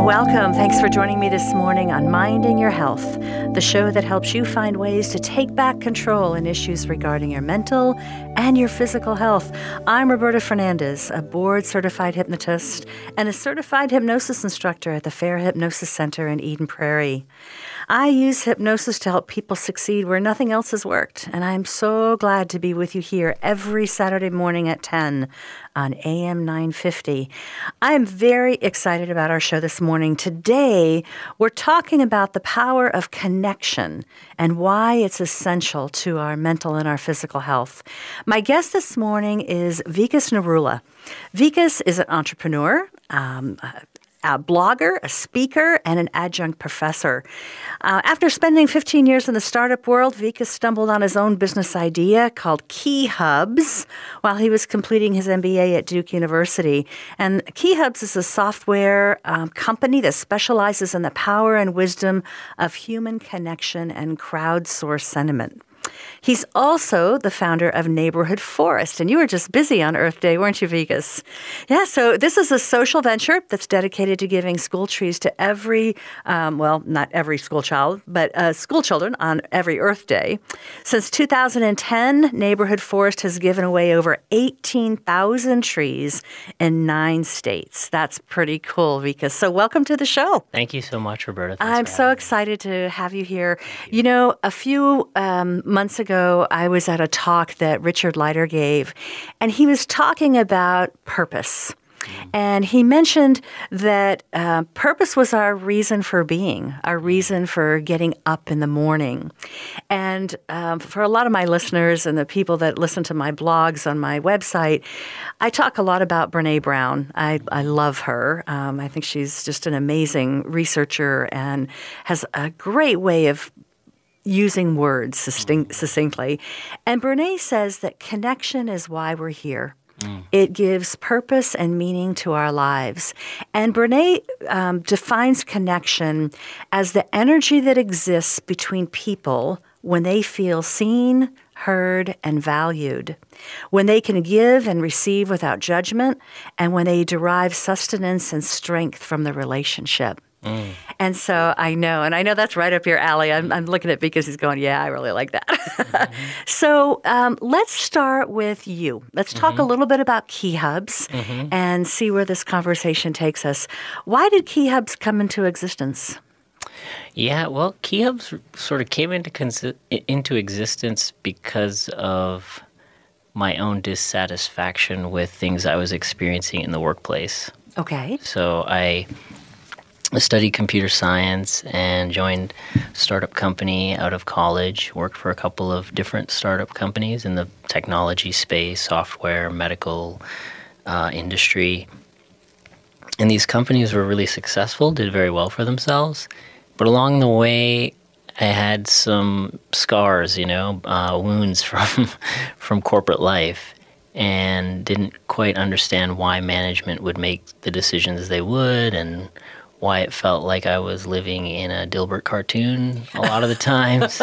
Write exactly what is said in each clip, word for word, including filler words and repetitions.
Welcome. Thanks for joining me this morning on Minding Your Health, the show that helps you find ways to take back control in issues regarding your mental and your physical health. I'm Roberta Fernandez, a board-certified hypnotist and a certified hypnosis instructor at the Fair Hypnosis Center in Eden Prairie. I use hypnosis to help people succeed where nothing else has worked, and I'm so glad to be with you here every Saturday morning at ten on A M nine fifty. I'm very excited about our show this morning. Today, we're talking about the power of connection and why it's essential to our mental and our physical health. My guest this morning is Vikas Narula. Vikas is an entrepreneur, um, a blogger, a speaker, and an adjunct professor. Uh, after spending fifteen years in the startup world, Vikas stumbled on his own business idea called Key Hubs while he was completing his M B A at Duke University. And Key Hubs is a software um, company that specializes in the power and wisdom of human connection and crowdsourced sentiment. He's also the founder of Neighborhood Forest, and you were just busy on Earth Day, weren't you, Vikas? Yeah, so this is a social venture that's dedicated to giving school trees to every, um, well, not every school child, but uh, school children on every Earth Day. Since two thousand ten, Neighborhood Forest has given away over eighteen thousand trees in nine states. That's pretty cool, Vikas. So welcome to the show. Thank you so much, Roberta. Thanks I'm so excited to have you here. You know, a few um, months ago, I was at a talk that Richard Leiter gave, and he was talking about purpose. And he mentioned that uh, purpose was our reason for being, our reason for getting up in the morning. And um, for a lot of my listeners and the people that listen to my blogs on my website, I talk a lot about Brené Brown. I, I love her. Um, I think she's just an amazing researcher and has a great way of using words succinct, succinctly. And Brené says that connection is why we're here. Mm. It gives purpose and meaning to our lives. And Brené um, defines connection as the energy that exists between people when they feel seen, heard, and valued, when they can give and receive without judgment, and when they derive sustenance and strength from the relationship. Mm. And so I know, and I know that's right up your alley. I'm, I'm looking at because he's going, yeah, I really like that. Mm-hmm. So um, let's start with you. Let's talk mm-hmm. a little bit about Key Hubs mm-hmm. and see where this conversation takes us. Why did Key Hubs come into existence? Yeah, well, Key Hubs sort of came into consi- into existence because of my own dissatisfaction with things I was experiencing in the workplace. Okay. So I... I studied computer science and joined a startup company out of college, worked for a couple of different startup companies in the technology space, software, medical uh, industry. And these companies were really successful, did very well for themselves. But along the way, I had some scars, you know, uh, wounds from from corporate life, and didn't quite understand why management would make the decisions they would, and why it felt like I was living in a Dilbert cartoon a lot of the times.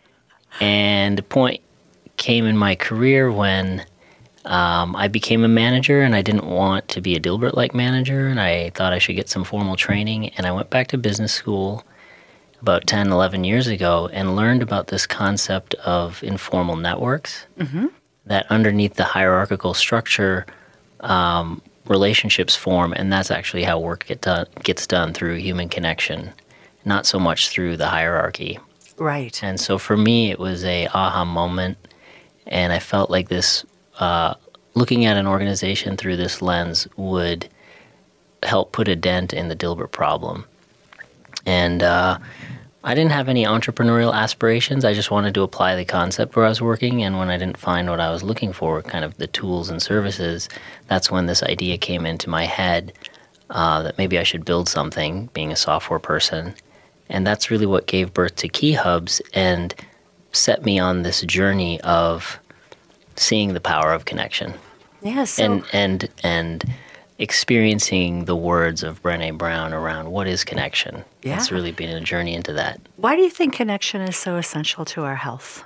And the point came in my career when um, I became a manager, and I didn't want to be a Dilbert-like manager, and I thought I should get some formal training. And I went back to business school about ten, eleven years ago and learned about this concept of informal networks, mm-hmm. that underneath the hierarchical structure, um, relationships form, and that's actually how work get done, gets done through human connection, not so much through the hierarchy. Right. And so for me, it was a aha moment, and I felt like this, uh, looking at an organization through this lens would help put a dent in the Dilbert problem. And uh, I didn't have any entrepreneurial aspirations. I just wanted to apply the concept where I was working, and when I didn't find what I was looking for, kind of the tools and services, that's when this idea came into my head uh, that maybe I should build something, being a software person. And that's really what gave birth to Key Hubs and set me on this journey of seeing the power of connection. Yeah, so... And, and, and experiencing the words of Brené Brown around what is connection. Yeah. It's really been a journey into that. Why do you think connection is so essential to our health?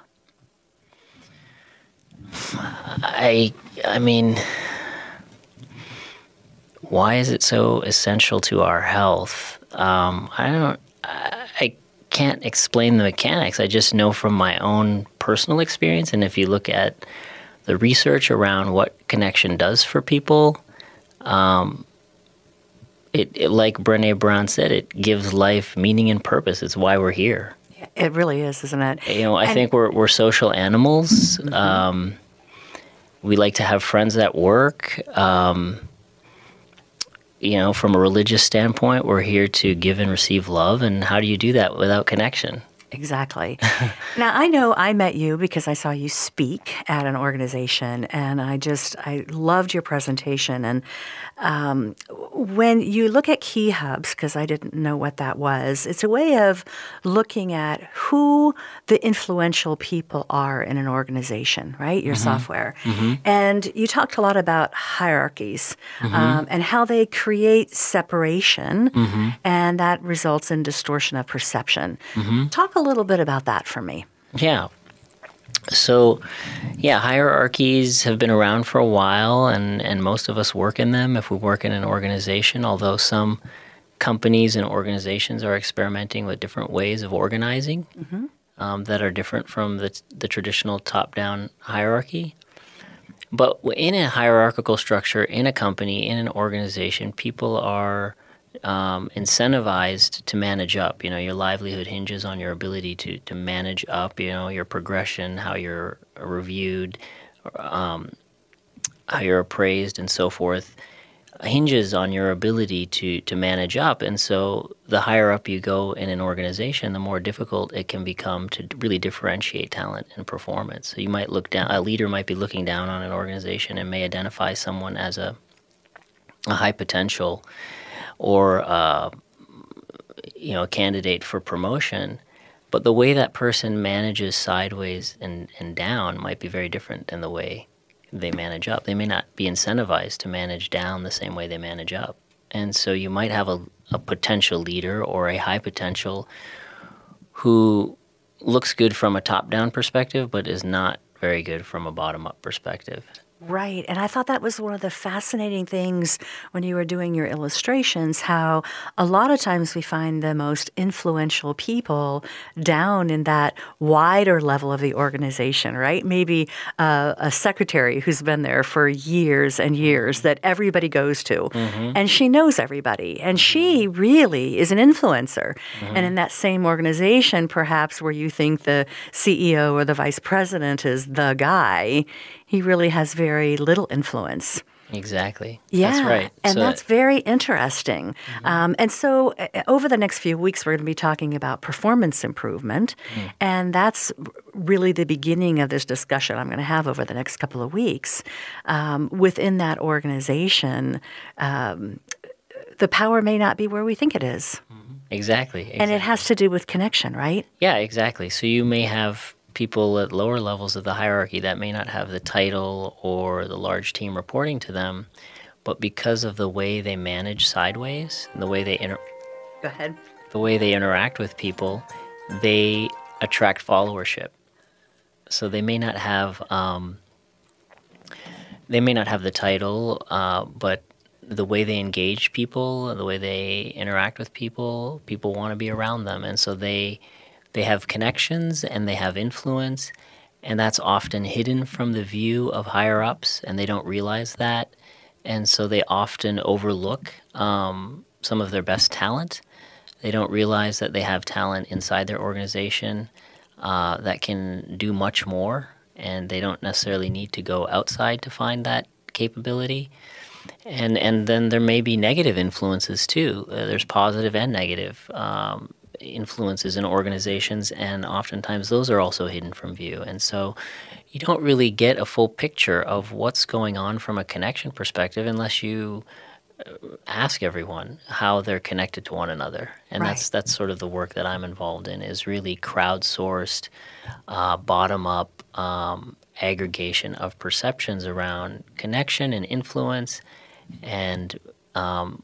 I, I mean, why is it so essential to our health? Um, I don't. I, I can't explain the mechanics. I just know from my own personal experience, and if you look at the research around what connection does for people, um, it, it like Brené Brown said, it gives life meaning and purpose. It's why we're here. It really is, isn't it? You know, I and, think we're we're social animals. Mm-hmm. Um, we like to have friends at work. Um, you know, from a religious standpoint, we're here to give and receive love. And how do you do that without connection? Exactly. Now, I know I met you because I saw you speak at an organization, and I just, I loved your presentation. And um, when you look at Key Hubs, because I didn't know what that was, it's a way of looking at who the influential people are in an organization, right? Your mm-hmm. software. Mm-hmm. And you talked a lot about hierarchies mm-hmm. um, and how they create separation, mm-hmm. and that results in distortion of perception. Mm-hmm. Talk a little bit about that for me. Yeah. So, yeah, hierarchies have been around for a while, and, and most of us work in them if we work in an organization, although some companies and organizations are experimenting with different ways of organizing mm-hmm. um, that are different from the, the traditional top-down hierarchy. But in a hierarchical structure, in a company, in an organization, people are Um, incentivized to manage up. You know, your livelihood hinges on your ability to, to manage up, you know, your progression, how you're reviewed, um, how you're appraised and so forth, hinges on your ability to, to manage up. And so the higher up you go in an organization, the more difficult it can become to really differentiate talent and performance. So you might look down, a leader might be looking down on an organization and may identify someone as a, a high potential or uh, you know, a candidate for promotion, but the way that person manages sideways and, and down might be very different than the way they manage up. They may not be incentivized to manage down the same way they manage up. And so you might have a, a potential leader or a high potential who looks good from a top-down perspective, but is not very good from a bottom-up perspective. Right. And I thought that was one of the fascinating things when you were doing your illustrations, how a lot of times we find the most influential people down in that wider level of the organization, right? Maybe uh, a secretary who's been there for years and years that everybody goes to, mm-hmm. and she knows everybody, and she really is an influencer. Mm-hmm. And in that same organization, perhaps where you think the C E O or the vice president is the guy, he really has very little influence. Exactly. Yeah, that's right. And so, that's very interesting. Mm-hmm. Um, and so uh, over the next few weeks, we're going to be talking about performance improvement. Mm. And that's really the beginning of this discussion I'm going to have over the next couple of weeks. Um, within that organization, um, the power may not be where we think it is. Mm-hmm. Exactly, exactly. And it has to do with connection, right? Yeah, exactly. So you may have people at lower levels of the hierarchy that may not have the title or the large team reporting to them, but because of the way they manage sideways and the way they inter- Go ahead. the way they interact with people, they attract followership. So they may not have um, they may not have the title, uh, but the way they engage people, the way they interact with people, people want to be around them, and so they. They have connections and they have influence, and that's often hidden from the view of higher-ups, and they don't realize that. And so they often overlook um, some of their best talent. They don't realize that they have talent inside their organization uh, that can do much more, and they don't necessarily need to go outside to find that capability. And, and then there may be negative influences, too. Uh, there's positive and negative um influences in organizations, and oftentimes those are also hidden from view. And so you don't really get a full picture of what's going on from a connection perspective unless you ask everyone how they're connected to one another. And right. that's that's sort of the work that I'm involved in, is really crowdsourced, uh, bottom-up um, aggregation of perceptions around connection and influence, and um,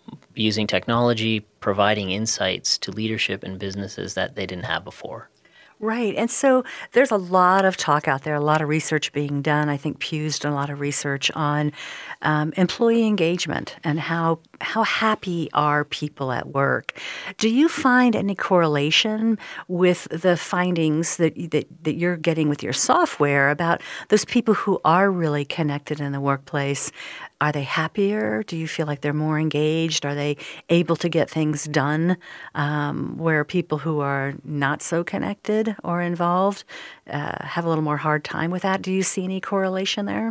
using technology, providing insights to leadership and businesses that they didn't have before. Right. And so there's a lot of talk out there, a lot of research being done. I think Pew's done a lot of research on um, employee engagement and how how happy are people at work. Do you find any correlation with the findings that, that, that you're getting with your software about those people who are really connected in the workplace? Are they happier? Do you feel like they're more engaged? Are they able to get things done um, where people who are not so connected or involved uh, have a little more hard time with that? Do you see any correlation there?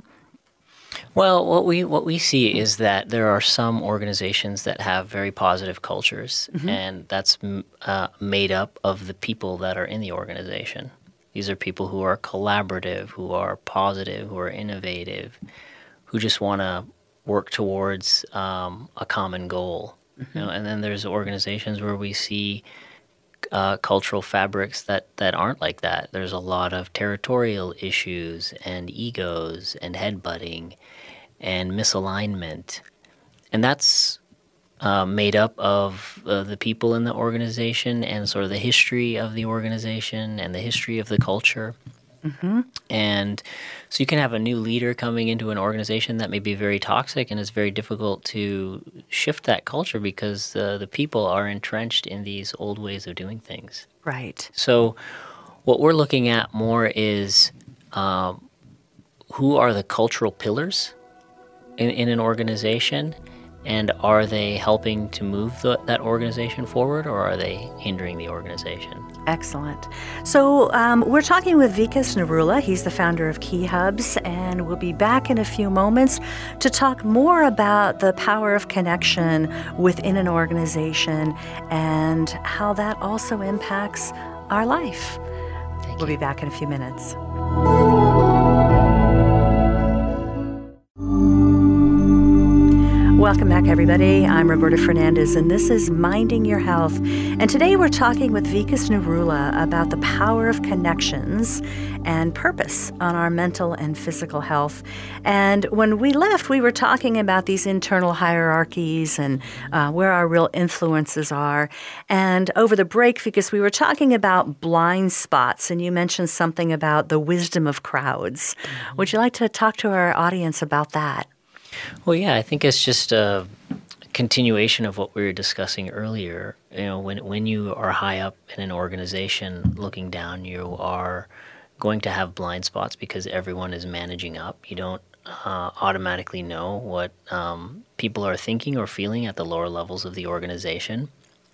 Well, what we what we see is that there are some organizations that have very positive cultures, mm-hmm. and that's uh, made up of the people that are in the organization. These are people who are collaborative, who are positive, who are innovative, who just want to work towards um, a common goal. Mm-hmm. You know, and then there's organizations where we see uh, cultural fabrics that, that aren't like that. There's a lot of territorial issues and egos and headbutting and misalignment. And that's uh, made up of uh, the people in the organization and sort of the history of the organization and the history of the culture. Mm-hmm. And so you can have a new leader coming into an organization that may be very toxic, and it's very difficult to shift that culture because uh, the people are entrenched in these old ways of doing things. Right. So what we're looking at more is um, who are the cultural pillars in, in an organization, and are they helping to move the, that organization forward, or are they hindering the organization? Excellent. So um, we're talking with Vikas Narula. He's the founder of Key Hubs, and we'll be back in a few moments to talk more about the power of connection within an organization and how that also impacts our life. Thank we'll you. be back in a few minutes. Welcome back, everybody. I'm Roberta Fernandez, and this is Minding Your Health. And today we're talking with Vikas Narula about the power of connections and purpose on our mental and physical health. And when we left, we were talking about these internal hierarchies and uh, where our real influences are. And over the break, Vikas, we were talking about blind spots, and you mentioned something about the wisdom of crowds. Mm-hmm. Would you like to talk to our audience about that? Well, yeah, I think it's just a continuation of what we were discussing earlier. You know, when when you are high up in an organization looking down, you are going to have blind spots because everyone is managing up. You don't uh, automatically know what um, people are thinking or feeling at the lower levels of the organization.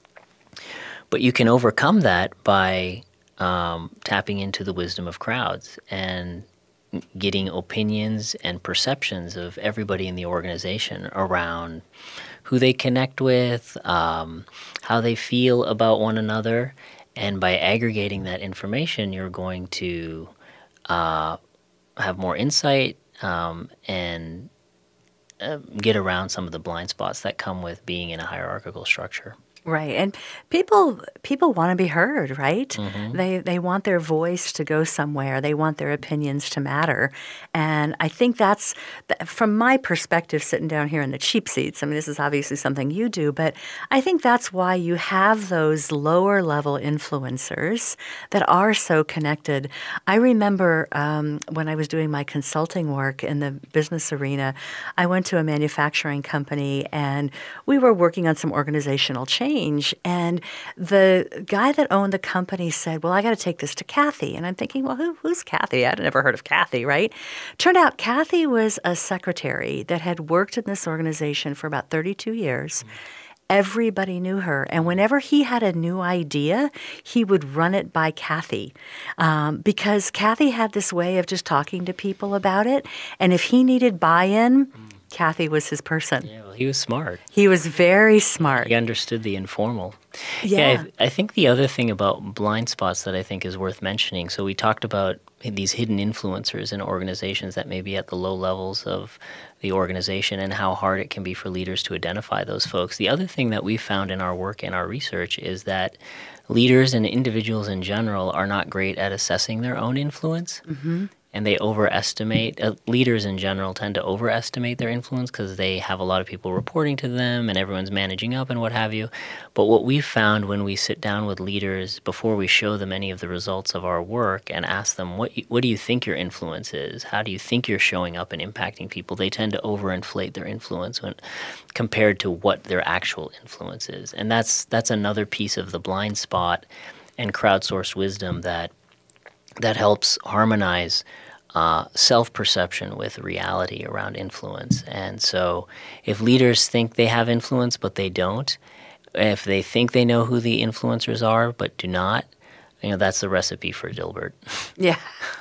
But you can overcome that by um, tapping into the wisdom of crowds and getting opinions and perceptions of everybody in the organization around who they connect with, um, how they feel about one another. And by aggregating that information, you're going to uh, have more insight um, and uh, get around some of the blind spots that come with being in a hierarchical structure. Right. And people people want to be heard, right? Mm-hmm. They they want their voice to go somewhere. They want their opinions to matter. And I think that's, from my perspective, sitting down here in the cheap seats, I mean, this is obviously something you do, but I think that's why you have those lower level influencers that are so connected. I remember um, when I was doing my consulting work in the business arena, I went to a manufacturing company and we were working on some organizational change. And the guy that owned the company said, well, I got to take this to Kathy. And I'm thinking, well, who, who's Kathy? I'd never heard of Kathy, right? Turned out Kathy was a secretary that had worked in this organization for about thirty-two years. Mm-hmm. Everybody knew her. And whenever he had a new idea, he would run it by Kathy um, because Kathy had this way of just talking to people about it. And if he needed buy-in, mm. Kathy was his person. Yeah, well, he was smart. He was very smart. He understood the informal. Yeah. yeah I, I think the other thing about blind spots that I think is worth mentioning, so we talked about these hidden influencers in organizations that may be at the low levels of the organization and how hard it can be for leaders to identify those folks. The other thing that we found in our work and our research is that leaders and individuals in general are not great at assessing their own influence. Mm-hmm. and they overestimate. Uh, leaders in general tend to overestimate their influence because they have a lot of people reporting to them and everyone's managing up and what have you. But what we've found when we sit down with leaders before we show them any of the results of our work and ask them, what, what do you think your influence is? How do you think you're showing up and impacting people? They tend to overinflate their influence when compared to what their actual influence is. And that's that's another piece of the blind spot and crowdsourced wisdom that that helps harmonize uh, self-perception with reality around influence. And so if leaders think they have influence but they don't, if they think they know who the influencers are but do not, you know, that's the recipe for Dilbert. Yeah,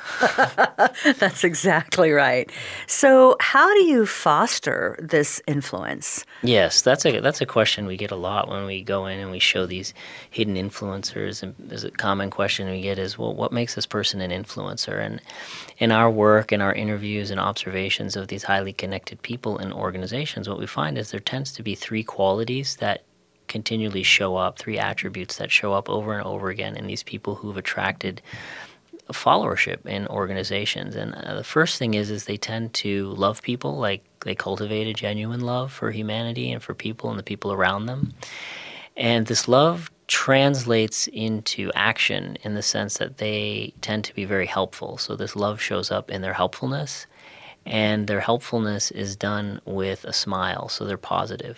that's exactly right. So how do you foster this influence? Yes, that's a that's a question we get a lot when we go in and we show these hidden influencers. And there's a common question we get is, well, what makes this person an influencer? And in our work, in our interviews and observations of these highly connected people and organizations, what we find is there tends to be three qualities that continually show up, three attributes that show up over and over again in these people who've attracted followership in organizations. And uh, the first thing is is they tend to love people, like they cultivate a genuine love for humanity and for people and the people around them. And this love translates into action in the sense that they tend to be very helpful. So this love shows up in their helpfulness, and their helpfulness is done with a smile, so they're positive.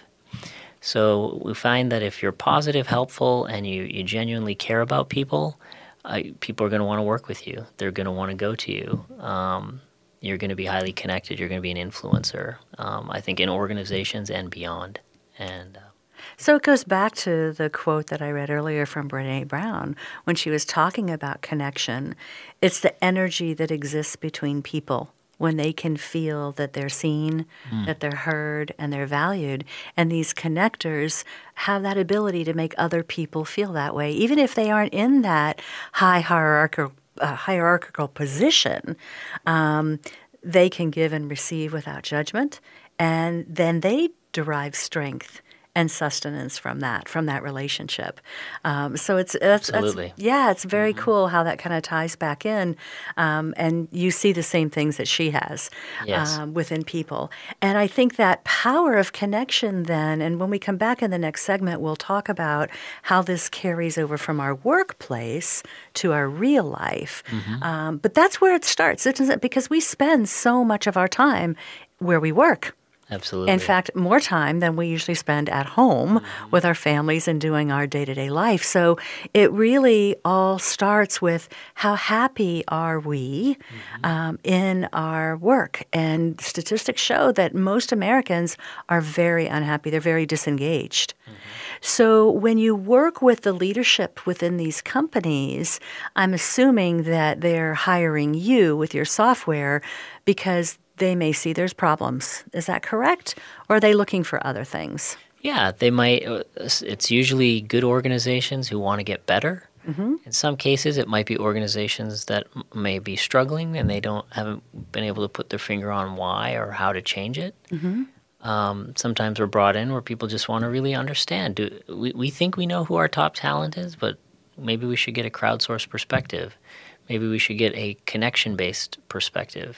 So we find that if you're positive, helpful, and you, you genuinely care about people, uh, people are going to want to work with you. They're going to want to go to you. Um, you're going to be highly connected. You're going to be an influencer, um, I think, in organizations and beyond. And uh, So it goes back to the quote that I read earlier from Brené Brown when she was talking about connection. It's the energy that exists between people when they can feel that they're seen, mm. that they're heard, and they're valued. And these connectors have that ability to make other people feel that way, even if they aren't in that high hierarchical, uh, hierarchical position. Um, they can give and receive without judgment, and then they derive strength and sustenance from that, from that relationship. Um, so it's, it's Absolutely. It's, yeah, it's very mm-hmm. cool how that kind of ties back in, um, and you see the same things that she has yes. um, within people. And I think that power of connection then, and when we come back in the next segment, we'll talk about how this carries over from our workplace to our real life. Mm-hmm. Um, but that's where it starts, isn't it? Because we spend so much of our time where we work. Absolutely. In fact, more time than we usually spend at home mm-hmm. with our families and doing our day-to-day life. So it really all starts with how happy are we mm-hmm. um, in our work. And statistics show that most Americans are very unhappy. They're very disengaged. Mm-hmm. So when you work with the leadership within these companies, I'm assuming that they're hiring you with your software because they may see there's problems. Is that correct? Or are they looking for other things? Yeah, they might. It's usually good organizations who want to get better. Mm-hmm. In some cases, it might be organizations that may be struggling and they don't haven't been able to put their finger on why or how to change it. Mm-hmm. Um, sometimes we're brought in where people just want to really understand. Do we, we think we know who our top talent is, but maybe we should get a crowdsourced perspective. Maybe we should get a connection-based perspective.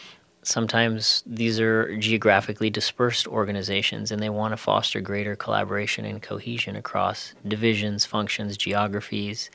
Sometimes these are geographically dispersed organizations and they want to foster greater collaboration and cohesion across divisions, functions, geographies.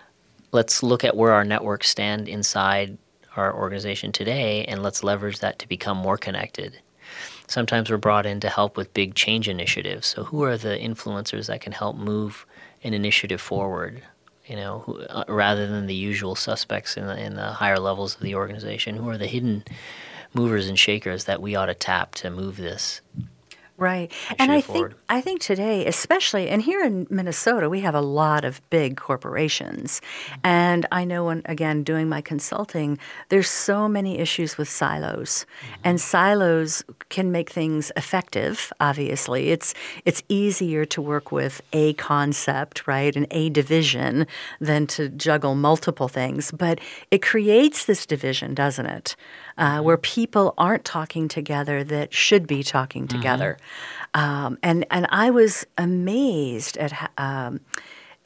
Let's look at where our networks stand inside our organization today and let's leverage that to become more connected. Sometimes we're brought in to help with big change initiatives. So who are the influencers that can help move an initiative forward? You know, who, uh, rather than the usual suspects in the, in the higher levels of the organization, who are the hidden movers and shakers that we ought to tap to move this. Right. And I think I think today, especially, and here in Minnesota, we have a lot of big corporations. Mm-hmm. And I know when, again, doing my consulting, there's so many issues with silos. Mm-hmm. And silos can make things effective, obviously. It's it's easier to work with a concept, right, and a division than to juggle multiple things. But it creates this division, doesn't it? Uh, where people aren't talking together that should be talking together. Mm-hmm. Um, and, and I was amazed at um,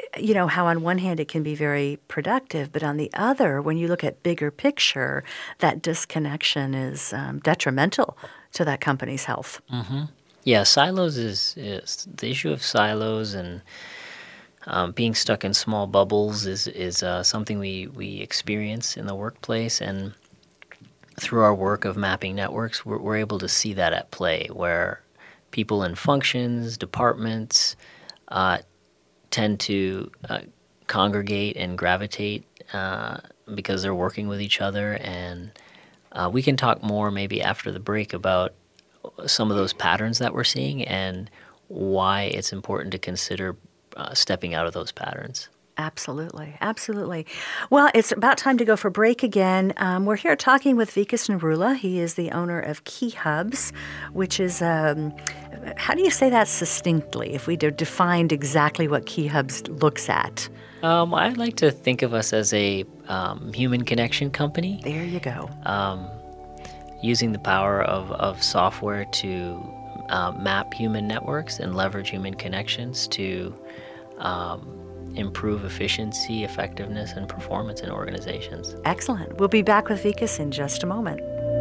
you know, how on one hand it can be very productive, but on the other, when you look at bigger picture, that disconnection is um, detrimental to that company's health. Mm-hmm. Yeah, silos is, is the issue of silos and um, being stuck in small bubbles is is uh, something we, we experience in the workplace, and through our work of mapping networks, we're, we're able to see that at play, where people in functions, departments, uh, tend to uh, congregate and gravitate uh, because they're working with each other. And uh, we can talk more maybe after the break about some of those patterns that we're seeing and why it's important to consider uh, stepping out of those patterns. Absolutely. Absolutely. Well, it's about time to go for break again. Um, we're here talking with Vikas Narula. He is the owner of Key Hubs, which is, um, how do you say that succinctly, if we defined exactly what Key Hubs looks at? Um, I like to think of us as a um, human connection company. There you go. Um, using the power of, of software to uh, map human networks and leverage human connections to um, improve efficiency, effectiveness, and performance in organizations. Excellent. We'll be back with Vikas in just a moment.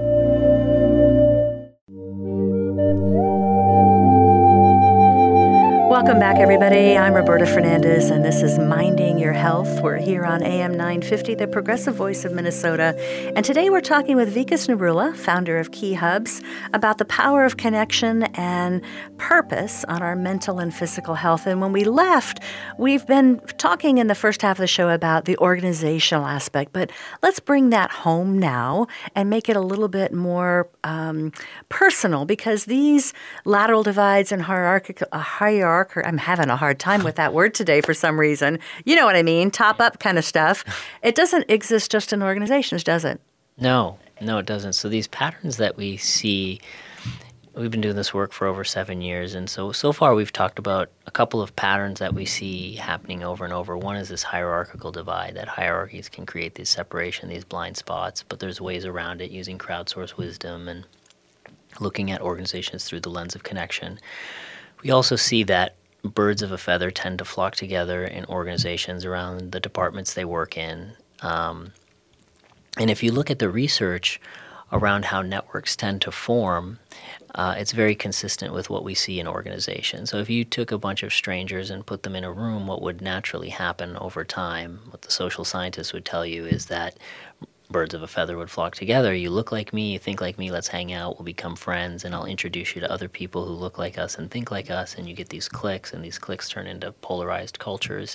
Welcome back, everybody. I'm Roberta Fernandez, and this is Minding Your Health. We're here on A M nine fifty, the progressive voice of Minnesota. And today we're talking with Vikas Narula, founder of Key Hubs, about the power of connection and purpose on our mental and physical health. And when we left, we've been talking in the first half of the show about the organizational aspect, but let's bring that home now and make it a little bit more um, personal, because these lateral divides and hierarchical uh, hierarchical I'm having a hard time with that word today for some reason. You know what I mean? Top up kind of stuff. It doesn't exist just in organizations, does it? No, no, it doesn't. So these patterns that we see, we've been doing this work for over seven years. And so, so far we've talked about a couple of patterns that we see happening over and over. One is this hierarchical divide, that hierarchies can create this separation, these blind spots, but there's ways around it using crowdsourced wisdom and looking at organizations through the lens of connection. We also see that birds of a feather tend to flock together in organizations around the departments they work in. Um, and if you look at the research around how networks tend to form, uh, it's very consistent with what we see in organizations. So if you took a bunch of strangers and put them in a room, what would naturally happen over time, what the social scientists would tell you, is that birds of a feather would flock together. You look like me, you think like me, let's hang out, we'll become friends, and I'll introduce you to other people who look like us and think like us, and you get these cliques, and these cliques turn into polarized cultures.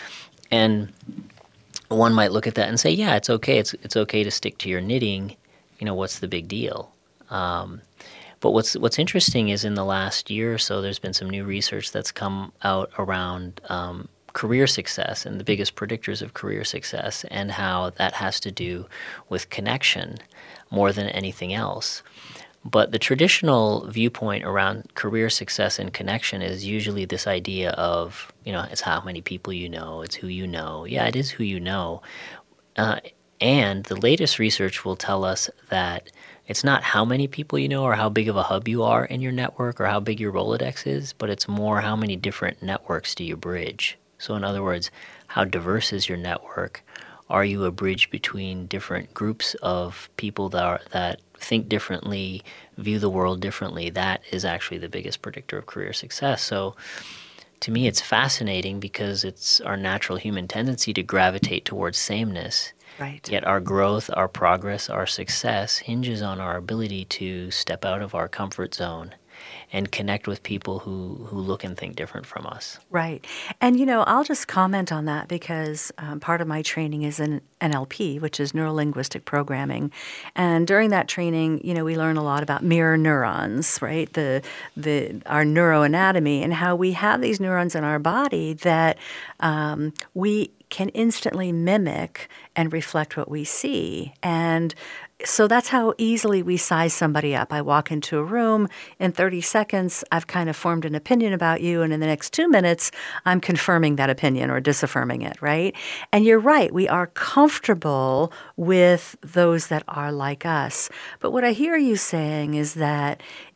And one might look at that and say, yeah, it's okay, it's it's okay to stick to your knitting, you know, what's the big deal? Um, but what's what's interesting is in the last year or so, there's been some new research that's come out around um, career success and the biggest predictors of career success, and how that has to do with connection more than anything else. But the traditional viewpoint around career success and connection is usually this idea of, you know, it's how many people you know, it's who you know. Yeah, it is who you know. Uh, and the latest research will tell us that it's not how many people you know or how big of a hub you are in your network or how big your Rolodex is, but it's more how many different networks do you bridge. So in other words, how diverse is your network? Are you a bridge between different groups of people that are, that think differently, view the world differently? That is actually the biggest predictor of career success. So to me, it's fascinating because it's our natural human tendency to gravitate towards sameness. Right. Yet our growth, our progress, our success hinges on our ability to step out of our comfort zone and connect with people who, who look and think different from us. Right. And, you know, I'll just comment on that because um, part of my training is in N L P, which is neuro-linguistic programming. And during that training, you know, we learn a lot about mirror neurons, right? The the our neuroanatomy and how we have these neurons in our body that um, we can instantly mimic and reflect what we see. And so that's how easily we size somebody up. I walk into a room, in thirty seconds, I've kind of formed an opinion about you, and in the next two minutes, I'm confirming that opinion or disaffirming it, right? And you're right, we are comfortable with those that are like us. But what I hear you saying is that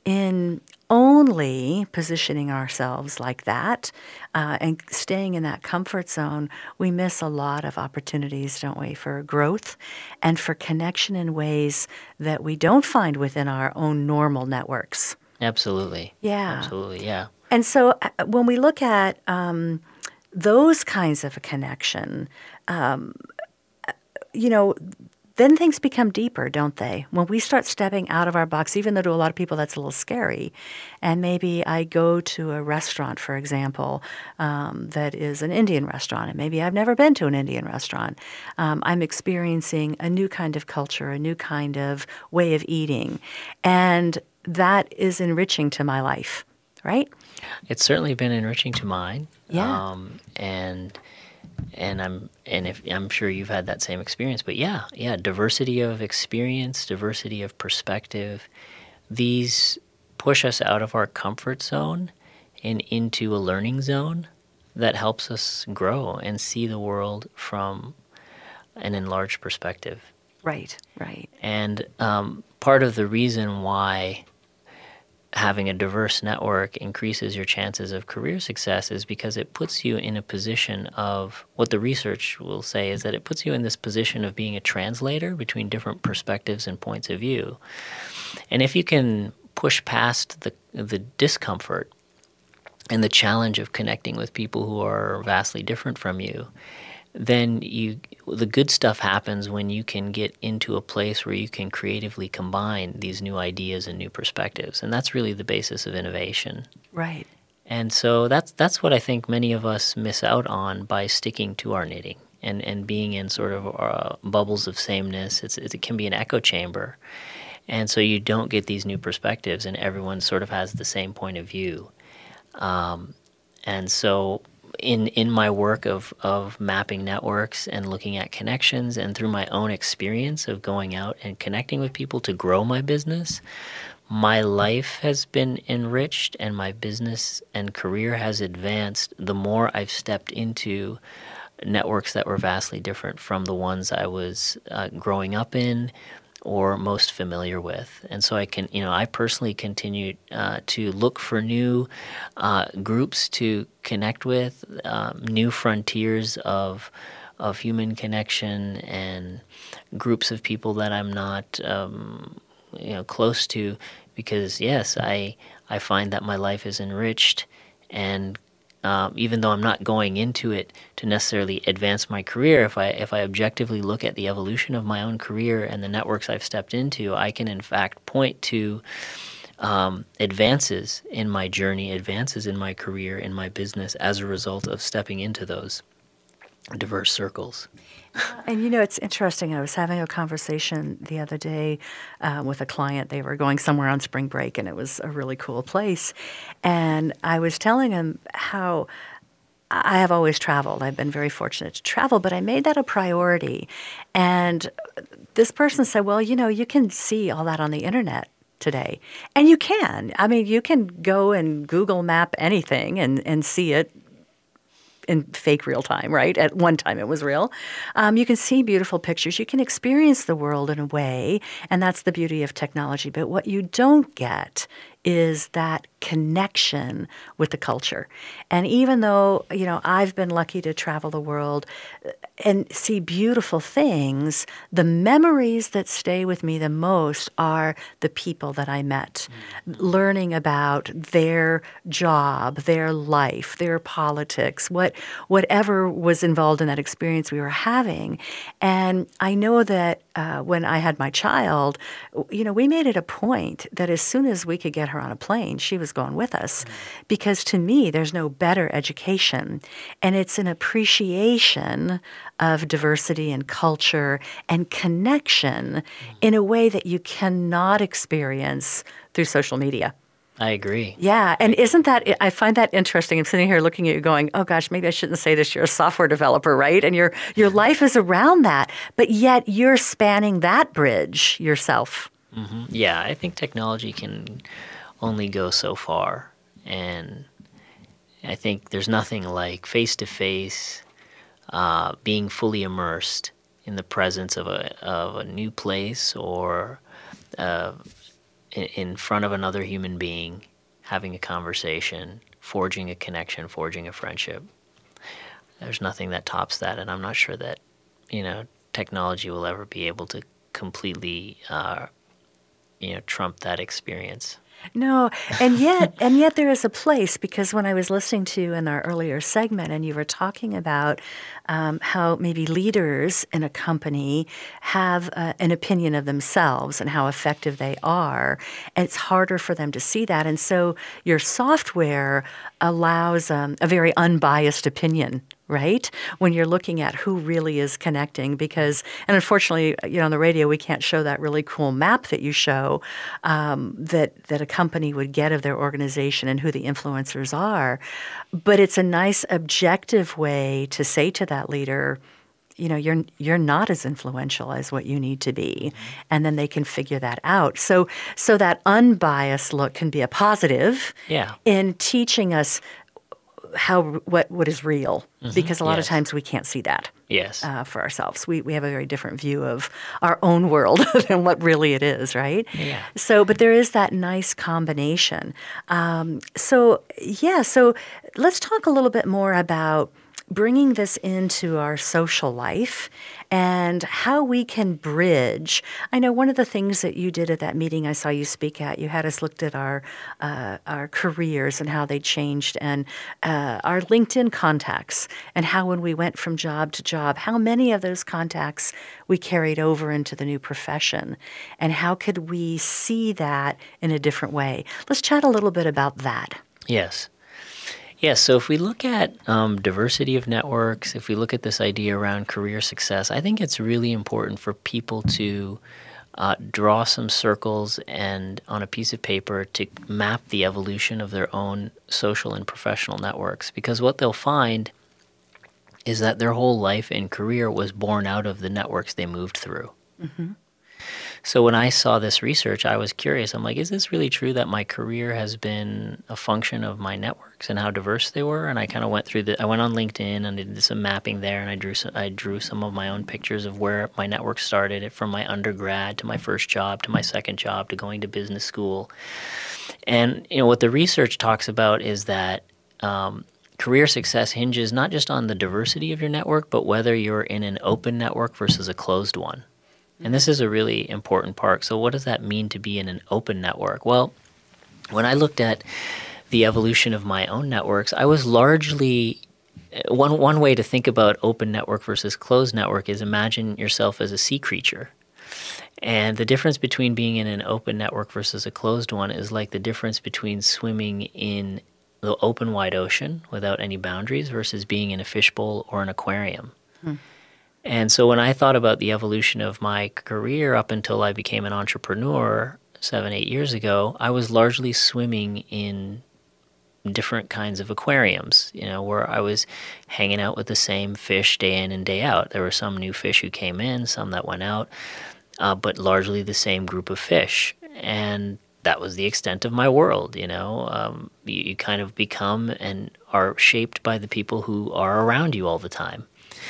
in only positioning ourselves like that uh, and staying in that comfort zone, we miss a lot of opportunities, don't we, for growth and for connection in ways that we don't find within our own normal networks. Absolutely. Yeah. Absolutely, yeah. And so uh, when we look at um, those kinds of a connection, um, you know, then things become deeper, don't they? When we start stepping out of our box, even though to a lot of people that's a little scary, and maybe I go to a restaurant, for example, um, that is an Indian restaurant, and maybe I've never been to an Indian restaurant. Um, I'm experiencing a new kind of culture, a new kind of way of eating, and that is enriching to my life, right? It's certainly been enriching to mine. Yeah. Um, and and I'm and if I'm sure you've had that same experience. But yeah, yeah, diversity of experience, diversity of perspective. These push us out of our comfort zone and into a learning zone that helps us grow and see the world from an enlarged perspective. Right, right. And um, part of the reason why having a diverse network increases your chances of career success is because it puts you in a position of, what the research will say is that it puts you in this position of being a translator between different perspectives and points of view. And if you can push past the the discomfort and the challenge of connecting with people who are vastly different from you, then you the good stuff happens when you can get into a place where you can creatively combine these new ideas and new perspectives. And that's really the basis of innovation. Right. And so that's that's what I think many of us miss out on by sticking to our knitting and, and being in sort of uh, bubbles of sameness. It's, it can be an echo chamber. And so you don't get these new perspectives, and everyone sort of has the same point of view. Um, and so in in my work of, of mapping networks and looking at connections, and through my own experience of going out and connecting with people to grow my business, my life has been enriched and my business and career has advanced the more I've stepped into networks that were vastly different from the ones I was uh, growing up in or most familiar with. And so I can, you know, I personally continue uh, to look for new uh, groups to connect with, um, new frontiers of of human connection, and groups of people that I'm not, um, you know, close to, because yes, I I find that my life is enriched, and Um, even though I'm not going into it to necessarily advance my career, if I if I objectively look at the evolution of my own career and the networks I've stepped into, I can in fact point to um, advances in my journey, advances in my career, in my business as a result of stepping into those diverse circles. And you know, it's interesting. I was having a conversation the other day uh, with a client. They were going somewhere on spring break, and it was a really cool place. And I was telling him how I have always traveled. I've been very fortunate to travel, but I made that a priority. And this person said, well, you know, you can see all that on the internet today. And you can. I mean, you can go and Google map anything and, and see it in fake real time, right? At one time it was real. Um, you can see beautiful pictures. You can experience the world in a way, and that's the beauty of technology. But what you don't get is that connection with the culture. And even though, you know, I've been lucky to travel the world and see beautiful things, the memories that stay with me the most are the people that I met, mm-hmm. learning about their job, their life, their politics, what whatever was involved in that experience we were having. And I know that uh, when I had my child, you know, we made it a point that as soon as we could get her on a plane, she was going with us. Mm-hmm. Because to me, there's no better education. And it's an appreciation of diversity and culture and connection mm-hmm. in a way that you cannot experience through social media. I agree. Yeah. And isn't that, I find that interesting. I'm sitting here looking at you going, oh gosh, maybe I shouldn't say this. You're a software developer, right? And your your life is around that, but yet you're spanning that bridge yourself. Mm-hmm. Yeah, I think technology can only go so far. And I think there's nothing like face-to-face, uh, being fully immersed in the presence of a, of a new place or uh, in, in front of another human being, having a conversation, forging a connection, forging a friendship. There's nothing that tops that, and I'm not sure that, you know, technology will ever be able to completely, uh, you know, trump that experience. No, and yet, and yet there is a place, because when I was listening to you in our earlier segment, and you were talking about um, how maybe leaders in a company have uh, an opinion of themselves and how effective they are, and it's harder for them to see that, and so your software allows um, a very unbiased opinion. Right? When you're looking at who really is connecting, because, and unfortunately, you know, on the radio, we can't show that really cool map that you show um, that, that a company would get of their organization and who the influencers are. But it's a nice objective way to say to that leader, you know, you're you're not as influential as what you need to be, and then they can figure that out. So, so that unbiased look can be a positive yeah. in teaching us how what what is real, mm-hmm. because a lot yes. of times we can't see that yes. uh, for ourselves. We we have a very different view of our own world than what really it is, right? Yeah. So, but there is that nice combination. Um, so, yeah. So let's talk a little bit more about bringing this into our social life and how we can bridge. I know one of the things that you did at that meeting I saw you speak at, you had us looked at our uh, our careers and how they changed, and uh, our LinkedIn contacts, and how when we went from job to job, how many of those contacts we carried over into the new profession, and how could we see that in a different way. Let's chat a little bit about that. Yes. Yes, so if we look at um, diversity of networks, if we look at this idea around career success, I think it's really important for people to uh, draw some circles and on a piece of paper to map the evolution of their own social and professional networks. Because what they'll find is that their whole life and career was born out of the networks they moved through. Mm-hmm. So when I saw this research, I was curious. I'm like, is this really true that my career has been a function of my networks and how diverse they were? And I kind of went through the, I went on LinkedIn and did some mapping there, and I drew some, I drew some of my own pictures of where my network started, from my undergrad to my first job to my second job to going to business school. And you know what the research talks about is that um, career success hinges not just on the diversity of your network, but whether you're in an open network versus a closed one. And this is a really important part. So what does that mean to be in an open network? Well, when I looked at the evolution of my own networks, I was largely one one way to think about open network versus closed network is imagine yourself as a sea creature. And the difference between being in an open network versus a closed one is like the difference between swimming in the open wide ocean without any boundaries versus being in a fishbowl or an aquarium. Hmm. And so when I thought about the evolution of my career up until I became an entrepreneur seven, eight years ago, I was largely swimming in different kinds of aquariums, you know, where I was hanging out with the same fish day in and day out. There were some new fish who came in, some that went out, uh, but largely the same group of fish. And that was the extent of my world, you know. Um, you, you kind of become and are shaped by the people who are around you all the time.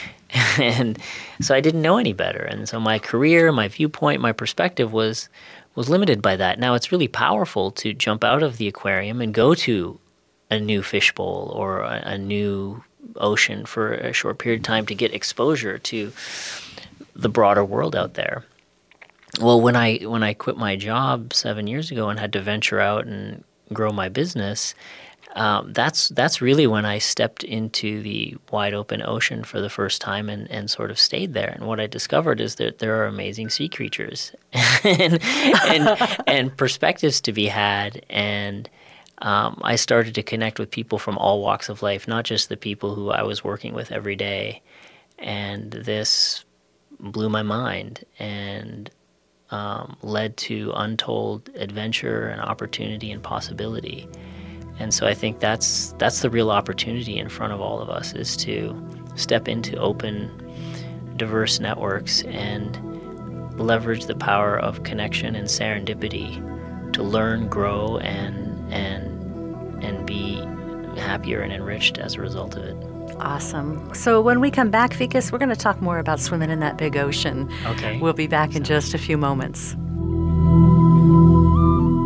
And so I didn't know any better. And so my career, my viewpoint, my perspective was was limited by that. Now it's really powerful to jump out of the aquarium and go to a new fishbowl or a, a new ocean for a short period of time to get exposure to the broader world out there. Well, when I when I quit my job seven years ago and had to venture out and grow my business, Um, that's that's really when I stepped into the wide open ocean for the first time and, and sort of stayed there. And what I discovered is that there are amazing sea creatures and, and and perspectives to be had. And um, I started to connect with people from all walks of life, not just the people who I was working with every day. And this blew my mind and um, led to untold adventure and opportunity and possibility. And so I think that's that's the real opportunity in front of all of us, is to step into open, diverse networks and leverage the power of connection and serendipity to learn, grow, and and and be happier and enriched as a result of it. Awesome. So when we come back, Vikas, we're going to talk more about swimming in that big ocean. Okay. We'll be back in just a few moments.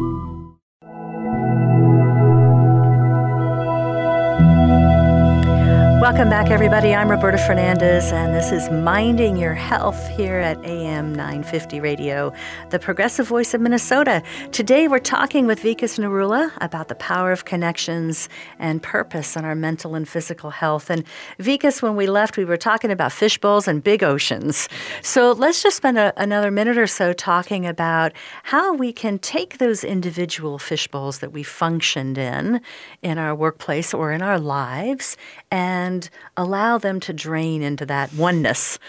Welcome back, everybody. I'm Roberta Fernandez, and this is Minding Your Health here at A M nine fifty Radio, the progressive voice of Minnesota. Today, we're talking with Vikas Narula about the power of connections and purpose on our mental and physical health. And Vikas, when we left, we were talking about fishbowls and big oceans. So let's just spend a, another minute or so talking about how we can take those individual fishbowls that we functioned in, in our workplace or in our lives, and and allow them to drain into that oneness.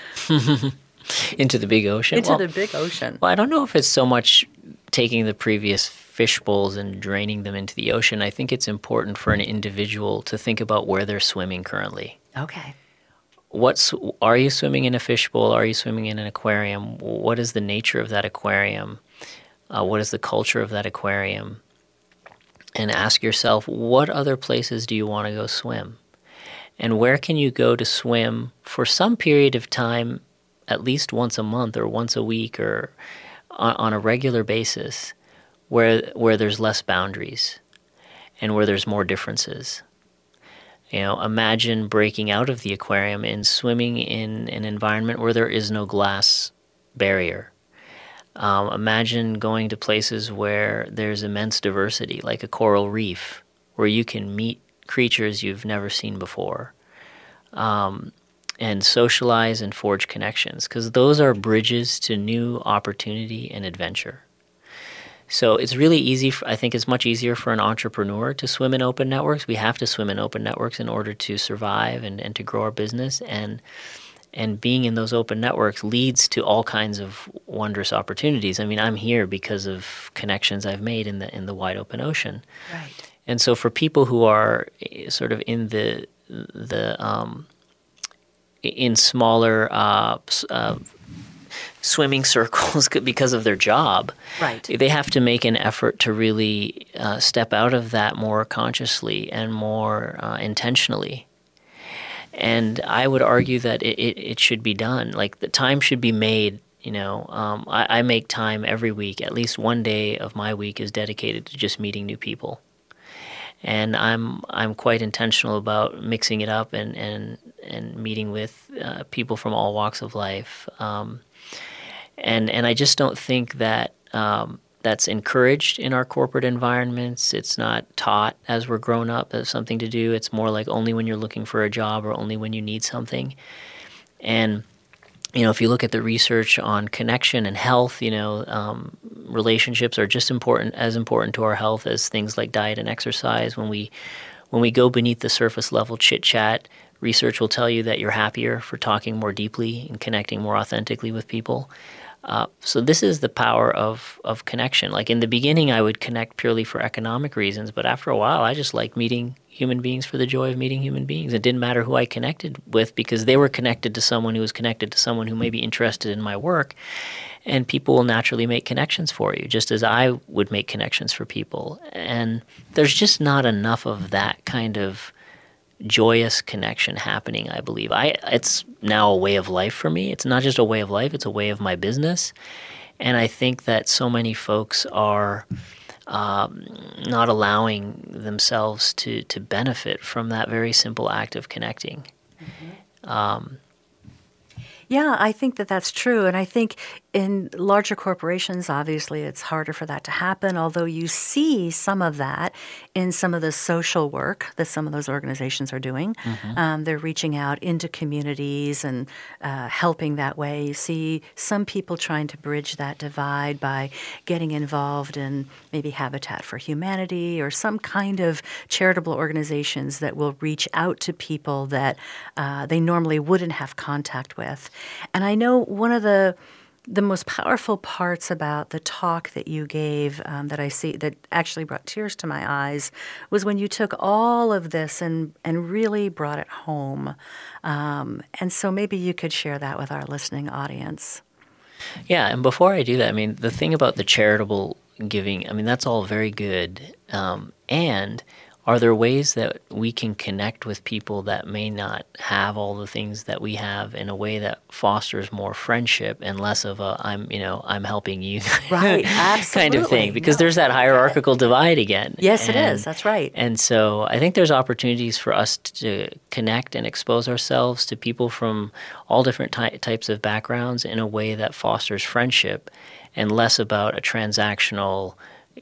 Into the big ocean? Into well, the big ocean. Well, I don't know if it's so much taking the previous fish bowls and draining them into the ocean. I think it's important for an individual to think about where they're swimming currently. Okay. What's are you swimming in a fish bowl? Are you swimming in an aquarium? What is the nature of that aquarium? Uh, what is the culture of that aquarium? And ask yourself, what other places do you want to go swim? And where can you go to swim for some period of time, at least once a month or once a week or on, on a regular basis, where where there's less boundaries and where there's more differences? You know, imagine breaking out of the aquarium and swimming in an environment where there is no glass barrier. Um, imagine going to places where there's immense diversity, like a coral reef, where you can meet creatures you've never seen before, um, and socialize and forge connections, because those are bridges to new opportunity and adventure. So it's really easy, for, I think it's much easier for an entrepreneur to swim in open networks. We have to swim in open networks in order to survive and, and to grow our business, and and being in those open networks leads to all kinds of wondrous opportunities. I mean, I'm here because of connections I've made in the in the wide open ocean. Right. And so for people who are sort of in the the um, in smaller uh, uh, swimming circles because of their job, right, they have to make an effort to really uh, step out of that more consciously and more uh, intentionally. And I would argue that it, it, it should be done. Like, the time should be made. You know, um, I, I make time every week. At least one day of my week is dedicated to just meeting new people. And I'm I'm quite intentional about mixing it up and and, and meeting with uh, people from all walks of life. Um, and and I just don't think that um, that's encouraged in our corporate environments. It's not taught as we're grown up as something to do. It's more like only when you're looking for a job or only when you need something. And you know, if you look at the research on connection and health, you know, um, relationships are just important, as important to our health as things like diet and exercise. When we, when we go beneath the surface level chit chat, research will tell you that you're happier for talking more deeply and connecting more authentically with people. Uh, so this is the power of of connection. Like, in the beginning, I would connect purely for economic reasons, but after a while, I just liked meeting human beings for the joy of meeting human beings. It didn't matter who I connected with, because they were connected to someone who was connected to someone who may be interested in my work, and people will naturally make connections for you, just as I would make connections for people. And there's just not enough of that kind of joyous connection happening, I believe. I it's now a way of life for me. It's not just a way of life, it's a way of my business. And I think that so many folks are um, not allowing themselves to, to benefit from that very simple act of connecting. Mm-hmm. Um, yeah, I think that that's true. And I think in larger corporations, obviously, it's harder for that to happen, although you see some of that in some of the social work that some of those organizations are doing. Mm-hmm. Um, they're reaching out into communities and uh, helping that way. You see some people trying to bridge that divide by getting involved in maybe Habitat for Humanity or some kind of charitable organizations that will reach out to people that uh, they normally wouldn't have contact with. And I know one of the The most powerful parts about the talk that you gave um, that I see that actually brought tears to my eyes was when you took all of this and, and really brought it home. Um, and so maybe you could share that with our listening audience. Yeah, and before I do that, I mean, the thing about the charitable giving, I mean, that's all very good. Um, and are there ways that we can connect with people that may not have all the things that we have in a way that fosters more friendship and less of a I'm, you know, I'm helping you right, absolutely. kind of thing? Because no. there's that hierarchical divide again. Yes, and, it is. That's right. And so I think there's opportunities for us to connect and expose ourselves to people from all different ty- types of backgrounds in a way that fosters friendship and less about a transactional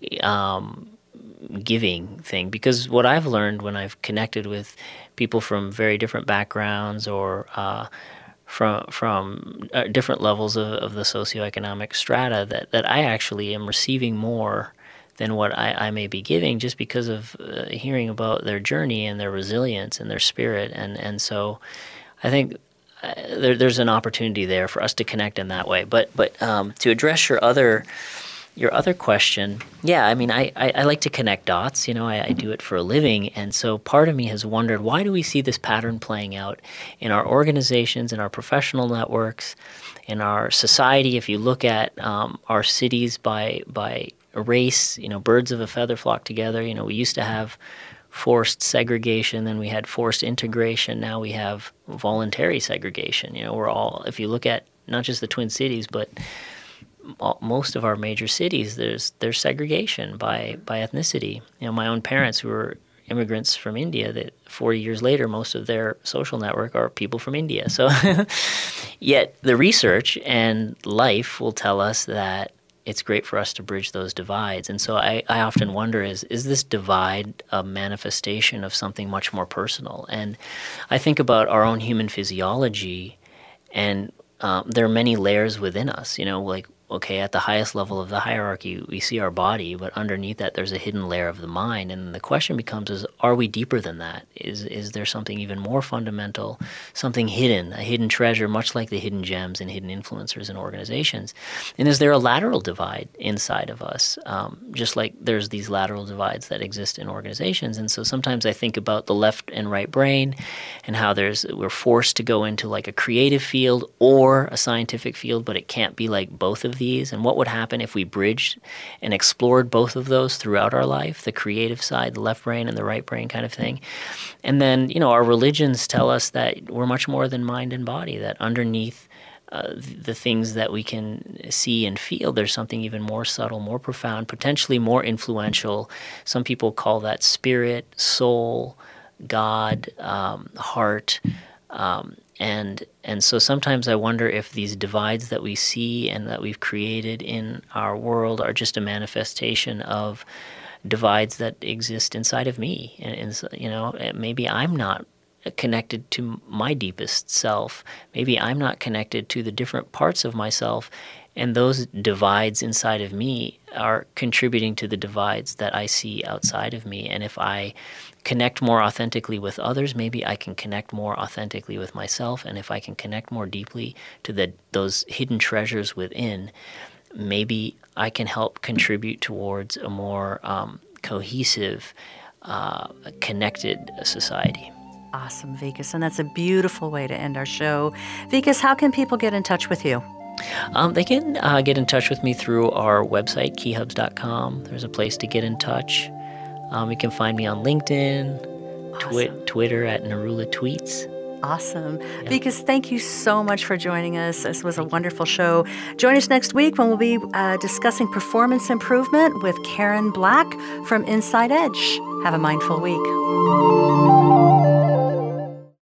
um, giving thing. Because what I've learned when I've connected with people from very different backgrounds or uh, from from uh, different levels of, of the socioeconomic strata, that, that I actually am receiving more than what I, I may be giving, just because of uh, hearing about their journey and their resilience and their spirit. And, and so I think uh, there, there's an opportunity there for us to connect in that way. But but um, to address your other your other question, yeah, I mean, I, I, I like to connect dots. You know, I, I do it for a living. And so part of me has wondered, why do we see this pattern playing out in our organizations, in our professional networks, in our society? If you look at um, our cities by by race, you know, birds of a feather flock together. You know, we used to have forced segregation, then we had forced integration, now we have voluntary segregation. You know, we're all, if you look at not just the Twin Cities, but all, most of our major cities, there's there's segregation by, by ethnicity. You know, my own parents who were immigrants from India, that forty years later, most of their social network are people from India. So yet the research and life will tell us that it's great for us to bridge those divides. And so I, I often wonder, is is this divide a manifestation of something much more personal? And I think about our own human physiology, and um, there are many layers within us. You know, like, okay, at the highest level of the hierarchy, we see our body, but underneath that, there's a hidden layer of the mind. And the question becomes, is, are we deeper than that? Is is there something even more fundamental, something hidden, a hidden treasure, much like the hidden gems and hidden influencers in organizations? And is there a lateral divide inside of us, um, just like there's these lateral divides that exist in organizations? And so sometimes I think about the left and right brain and how there's we're forced to go into like a creative field or a scientific field, but it can't be like both of these. And what would happen if we bridged and explored both of those throughout our life, the creative side, the left brain and the right brain kind of thing? And then, you know, our religions tell us that we're much more than mind and body, that underneath uh, the things that we can see and feel, there's something even more subtle, more profound, potentially more influential. Some people call that spirit, soul, God, um, heart, um, And and so sometimes I wonder if these divides that we see and that we've created in our world are just a manifestation of divides that exist inside of me. And, and you know, maybe I'm not connected to my deepest self. Maybe I'm not connected to the different parts of myself. And those divides inside of me are contributing to the divides that I see outside of me. And if I connect more authentically with others, maybe I can connect more authentically with myself. And if I can connect more deeply to the those hidden treasures within, maybe I can help contribute towards a more um, cohesive, uh, connected society. Awesome, Vikas. And that's a beautiful way to end our show. Vikas, how can people get in touch with you? Um, they can uh, get in touch with me through our website, key hubs dot com. There's a place to get in touch. Um, you can find me on LinkedIn, Awesome. twi- Twitter at Narula Tweets. Awesome. Yeah. Vikas, thank you so much for joining us. This was a wonderful show. Join us next week when we'll be uh, discussing performance improvement with Karen Black from Inside Edge. Have a mindful week.